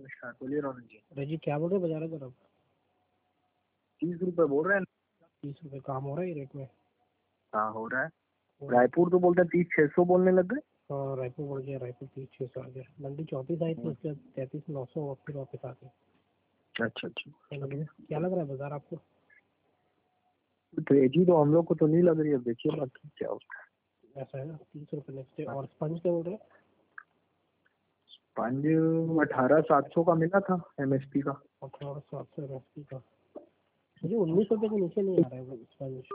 Start बोलिए रोनक जी। रजी क्या बोल रहे हो बाजार तरफ? 30 रुपए बोल रहे हैं। 30 रुपए काम हो रहा है ये रेट में? हाँ हो रहा है। रायपुर तो बोलते हैं 30-600 बोलने लग गए। हाँ रायपुर बढ़ गया, रायपुर 30-600 आ गया। मंडी 34 आई थी, उसके बाद 33-900 फिर वापस आ गई। अच्छा क्या लग रहा है बाजार आपको? तेजी तो हम लोग को तो नहीं लग रही है, देखिए बाकी क्या होता है। ऐसा है ना, 30 रुपए नेक्स्ट डे। और स्पंज क्या बोल रहे हैं? स्पंज 18,700 का मिला था एमएसपी का। 18,700 एमएसपी का। मुझे 19 रुपए के नीचे नहीं आ रहा है स्पंज।